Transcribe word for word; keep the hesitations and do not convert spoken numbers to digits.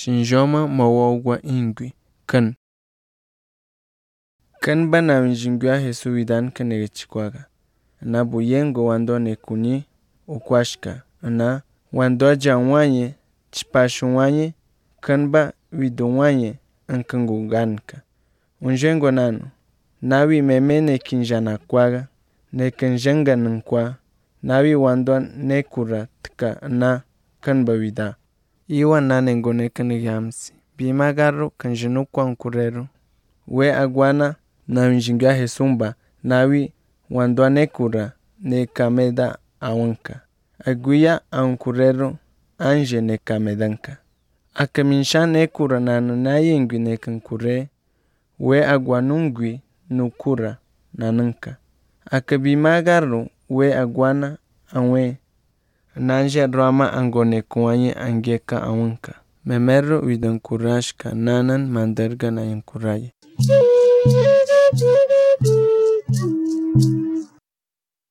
Shinjoma mawogwa ingwi kan. Kan bana winjingwa Jesu widan kanege chikwaga. Na buyengo wando ne kuni ukwashka. Na wando jawanye chipashunwanye kanba widonwanye ankanguganka. Unjengo nanu. Nawi memene kinjana kwaga. Ne kanjanga nankwa. Nawi wando nekura tka na kanba wida. Iwa nanengo ne kanege hamsi. Bimagaru kanjanukwa nkurero. We agwana na winjingwa Jesumba. Nawi wando nekura ne kameda awanka. Aguya ankurero anje ne kamedanka. Akaminsha nekura nanu nayengwi ne kankure. We agwanungwi nukura nananka. Akabimagaru we agwana anwe. Nanje rama angone kuwanye angeka awanka. Memero widankurashka nanan mandarga na yankuraye.